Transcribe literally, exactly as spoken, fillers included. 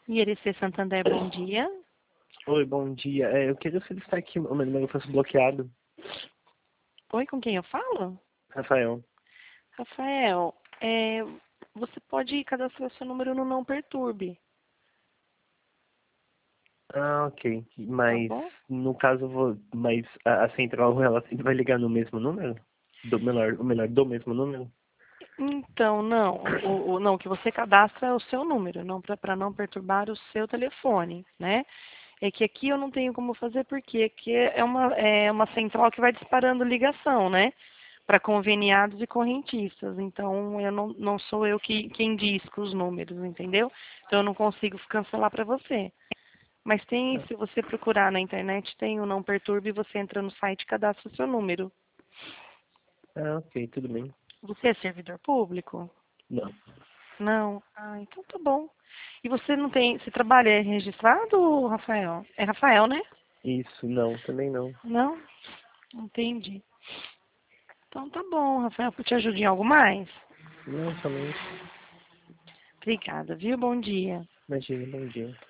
I R C Santander, bom dia. Oi, bom dia. É, eu queria solicitar que o meu número fosse bloqueado. Oi, com quem eu falo? Rafael. Rafael, é, você pode cadastrar seu número no Não Perturbe, Ah, ok. tá Mas, bom? no caso, eu vou... Mas a, a central, ela sempre vai ligar no mesmo número? Do melhor, o melhor, do mesmo número? Então, não, o, o- não, o que você cadastra é o seu número, não para não perturbar o seu telefone, né? É que aqui eu não tenho como fazer porque aqui é uma, é uma central que vai disparando ligação, né? Para conveniados e correntistas. Então, eu não, não sou eu que, quem disca os números, entendeu? Então, eu não consigo cancelar para você. Mas tem, Ah, se você procurar na internet, tem o Não Perturbe, você entra no site e cadastra o seu número. ah, ok, tudo bem. Você é servidor público? Não. Não? Ah, então tá bom. E você não tem, você trabalha registrado, Rafael? É Rafael, né? Isso, não, também não. Não? Entendi. Então tá bom, Rafael. Te ajudo em algo mais? Não, somente. Obrigada, viu? Bom dia. Imagina, bom dia.